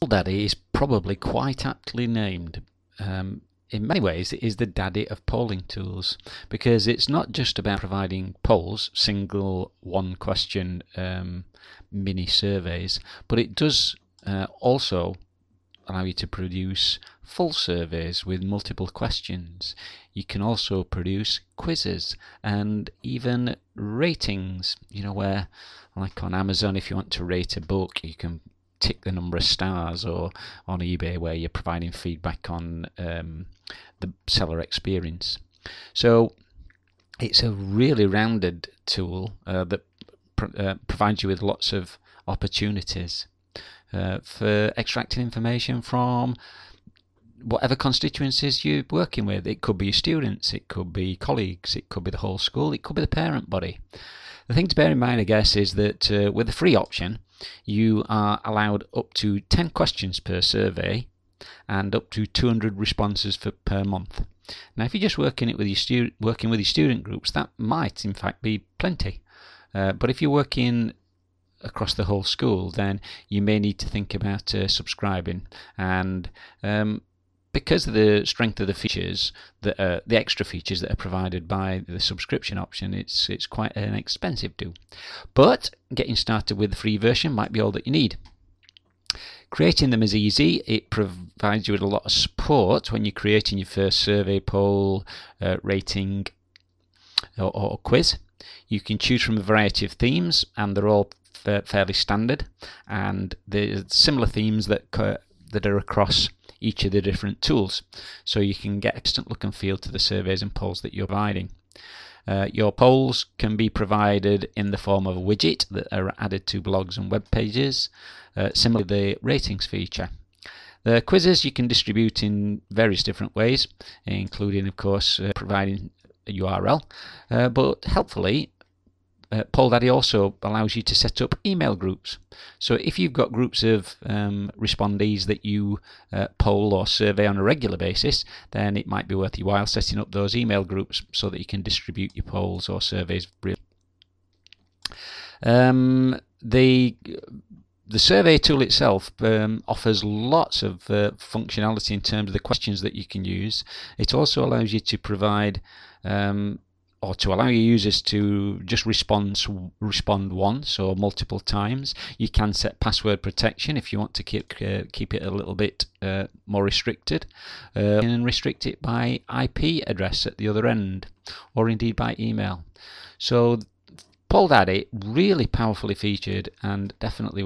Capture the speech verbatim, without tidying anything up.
Daddy is probably quite aptly named. Um, in many ways, it is the daddy of polling tools, because it's not just about providing polls, single one question um, mini surveys, but it does uh, also allow you to produce full surveys with multiple questions. You can also produce quizzes and even ratings, you know, where, like on Amazon, if you want to rate a book, you can tick the number of stars, or on eBay where you're providing feedback on um, the seller experience. So it's a really rounded tool uh, that pr uh, provides you with lots of opportunities uh, for extracting information from whatever constituencies you're working with. It could be your students, it could be colleagues, it could be the whole school, it could be the parent body. The thing to bear in mind, I guess, is that uh, with the free option, you are allowed up to ten questions per survey and up to two hundred responses for, per month. Now, if you're just working it with your stu working with your student groups, that might in fact be plenty. Uh, but if you're working across the whole school, then you may need to think about uh, subscribing. And um, because of the strength of the features, that uh, the extra features that are provided by the subscription option, it's it's quite an expensive do. But getting started with the free version might be all that you need. Creating them is easy. It provides you with a lot of support when you're creating your first survey, poll, uh, rating, or, or quiz. You can choose from a variety of themes, and they're all fa fairly standard. And there's similar themes that that are across each of the different tools, so you can get instant look and feel to the surveys and polls that you're providing. Uh, your polls can be provided in the form of a widget that are added to blogs and web pages, uh, similar to the ratings feature. The quizzes you can distribute in various different ways, including, of course, uh, providing a U R L, uh, but helpfully, Uh, Polldaddy also allows you to set up email groups. So if you've got groups of um, respondees that you uh, poll or survey on a regular basis, then it might be worth your while setting up those email groups so that you can distribute your polls or surveys. Um, the The survey tool itself um, offers lots of uh, functionality in terms of the questions that you can use. It also allows you to provide um, or to allow your users to just respond respond once or multiple times. You can set password protection if you want to keep uh, keep it a little bit uh, more restricted, uh, and restrict it by I P address at the other end, or indeed by email. So Polldaddy, really powerfully featured and definitely